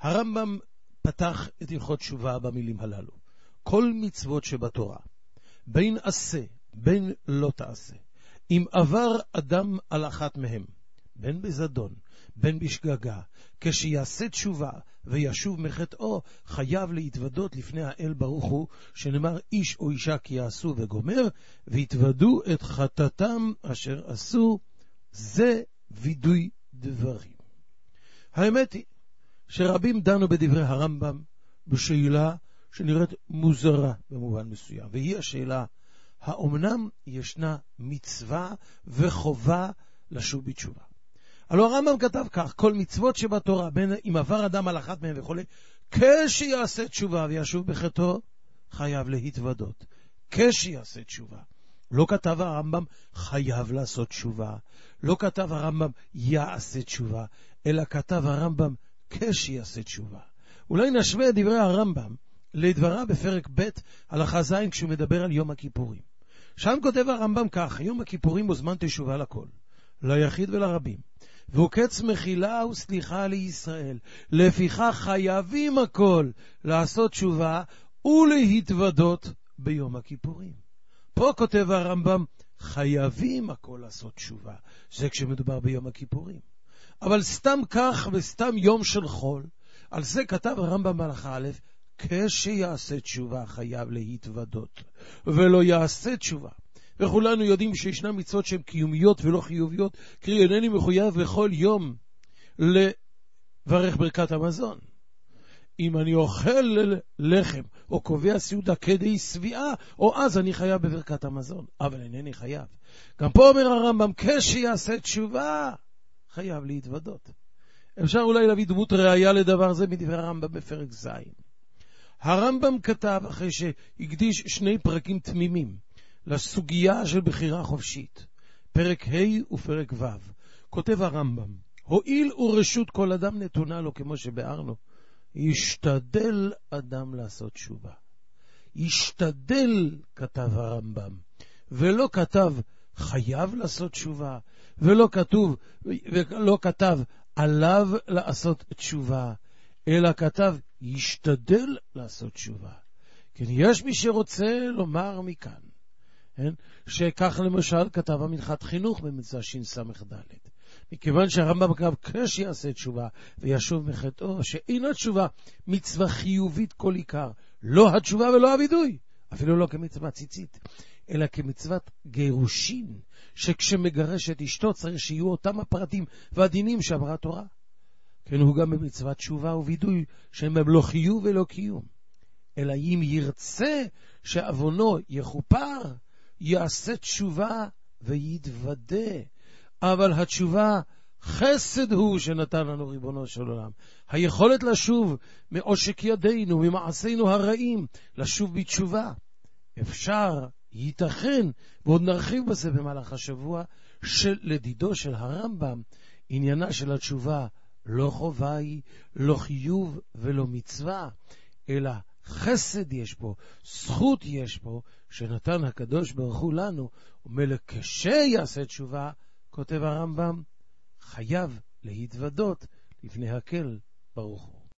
הרמב"ם פתח את הלכות תשובה במילים הללו. כל מצוות שבתורה, בין עשה, בין לא תעשה, אם עבר אדם על אחת מהם, בין בזדון, בין בשגגה, כשיעשה תשובה וישוב מחטאו, חייב להתוודות לפני האל ברוך הוא, שנאמר איש או אישה כי יעשו וגומר, והתוודו את חטאתם אשר עשו, זה וידוי דברים. האמת היא שרבים דנו בדברי הרמב"ם בשאלה שנראית מוזרה במובן מסוים, והיא השאלה, האומנם ישנה מצווה וחובה לשוב בתשובה? הלוא הרמב"ם כתב כך, כל מצוות שבתורה, בין אם עבר אדם על אחת מהם וכו', כשיעשה תשובה וישוב בחטאו, חייב להתוודות. כשיעשה תשובה. לא כתב הרמב"ם חייב לעשות תשובה, לא כתב הרמב"ם יעשה תשובה, אלא כתב הרמב"ם כשיעשה תשובה. אולי נשווה את דברי הרמב"ם לדבריו בפרק ב' הלכה ז' כשהוא מדבר על יום הכיפורים. שם כותב הרמב"ם כך, יום הכיפורים הוא זמן תשובה לכל, ליחיד ולרבים, והוא קץ מחילה וסליחה לישראל, לפיכך חייבים הכל לעשות תשובה ולהתוודות ביום הכיפורים. פה כותב הרמב"ם חייבים הכל לעשות תשובה, זה כשמדובר ביום הכיפורים. אבל סתם כך וסתם יום של חול, על זה כתב הרמב"ם בהלכה א', כשיעשה תשובה חייב להתוודות, ולא יעשה תשובה. וכולנו יודעים שישנה מצוות שהן קיומיות ולא חיוביות, קרי אינני מחויב בכל יום לברך ברכת המזון. אם אני אוכל לחם או קובע סעודה כדי שביעה, או אז אני חייב בברכת המזון, אבל אינני חייב. גם פה אומר הרמב"ם, כשיעשה תשובה חייב להתוודות. אפשר אולי להביא דמות ראיה לדבר זה מדבר הרמב"ם בפרק ז'. הרמב"ם כתב, אחרי שהקדיש 2 פרקים תמימים לסוגיה של בחירה חופשית, פרק ה' ופרק ו', כותב הרמב"ם, הואיל ורשות כל אדם נתונה לו, כמו שבארנו, ישתדל אדם לעשות תשובה. ישתדל, כתב הרמב"ם, ולא כתב חייב לעשות תשובה, ולא כתב עליו לעשות תשובה, אלא כתב ישתדל לעשות תשובה. כן, יש מי שרוצה לומר מכאן, שכך למשל כתב המנחת חינוך במצווה שס"ד, מכיוון שהרמב"ם כתב כשיעשה תשובה וישוב מחטאו, שאין התשובה מצווה חיובית כל עיקר, לא התשובה ולא הוידוי, אפילו לא כמצווה ציצית, אלא כמצוות גירושין, שכשמגרש את אשתו צריך שיהיו אותם הפרטים והדינים שאמרה תורה. כן, הוא גם במצוות תשובה ווידוי שהם לא חיוב ולא קיום, אלא אם ירצה שעוונו יכופר, יעשה תשובה ויתוודה. אבל התשובה חסד הוא שנתן לנו ריבונו של עולם, היכולת לשוב מעושק ידינו, ממעשינו הרעים, לשוב בתשובה. אפשר, ייתכן, ועוד נרחיב בזה במהלך השבוע, שלדידו של הרמב"ם, עניינה של התשובה לא חובה היא, לא חיוב ולא מצווה, אלא חסד יש פה, זכות יש פה, שנתן הקדוש ברוך הוא לנו, ומלך כשיעשה תשובה, כותב הרמב"ם, חייב להתוודות לפני הקל ברוך הוא.